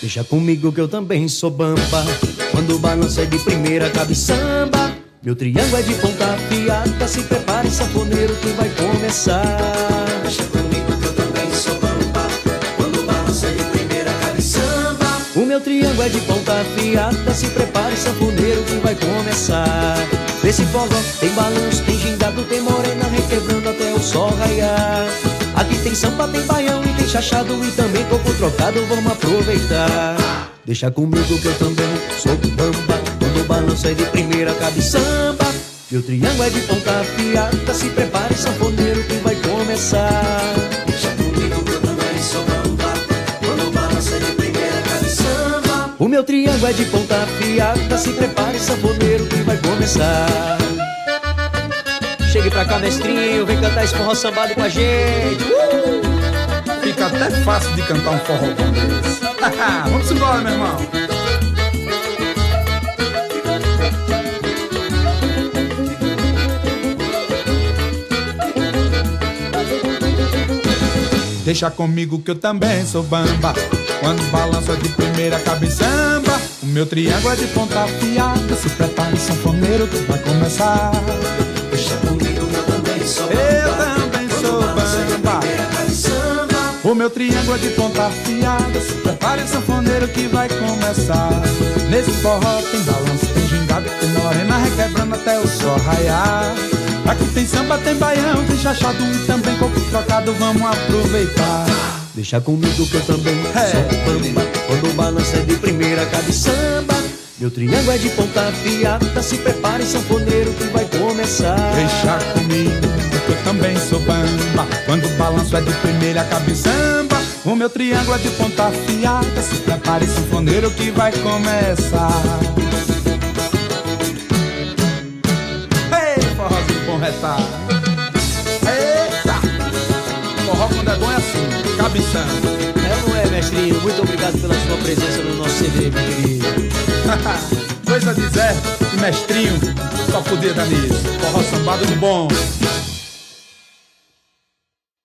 Deixa comigo que eu também sou bamba. Quando o balanço é de primeira, cabe samba. Meu triângulo é de ponta afiada. Se prepare, sanfoneiro, que vai começar. Deixa comigo que eu também sou bamba. Quando o balanço é de primeira, cabe samba. O meu triângulo é de ponta afiada. Se prepare, sanfoneiro, que vai começar. Nesse forró tem balanço, tem gingado, tem morena requebrando até o sol raiar. Aqui tem samba, tem baião e tem chachado e também coco trocado, vamos aproveitar. Deixa comigo que eu também sou bamba. Quando o balanço é de primeira, cabe samba. Meu triângulo é de ponta afiada. Se prepare, sanfoneiro, que vai começar. Deixa comigo que eu também sou bamba. Quando o balanço é de primeira, cabe samba. O meu triângulo é de ponta afiada. Se prepare, sanfoneiro, que vai começar. Chegue pra cá, mestrinho, vem cantar esse forró sambado com a gente. Fica até fácil de cantar um forró bom desse. Vamos embora, meu irmão. Deixa comigo que eu também sou bamba. Quando o balanço é de primeira, cabe samba. O meu triângulo é de ponta afiada. Se prepare, sanfoneiro, que vai começar. Deixa comigo que eu também sou bamba. Eu também sou bamba. O meu triângulo é de ponta afiada. Se prepare, sanfoneiro, que vai começar. Nesse forró tem balanço, tem gingado, tem morena requebrando até o sol raiar. Aqui tem samba, tem baião, tem chachado e também coco trocado, vamos aproveitar. Deixa comigo que eu também sou bamba. Quando o balanço é de primeira, cabe samba. Meu triângulo é de ponta afiada. Se prepare, sanfoneiro, que vai começar. Deixa comigo que eu também sou bamba. Quando o balanço é de primeira, cabe samba. O meu triângulo é de ponta afiada. Se prepare, sanfoneiro, que vai começar. Ei, forrozinho bom retar. Eita! Forró quando é bom é assim, cabe samba. É, não é, mestrinho? Muito obrigado pela sua presença no nosso CD, meu querido. Coisa de Zé e Mestrinho, só podia dar nisso. Forró sambado do bom.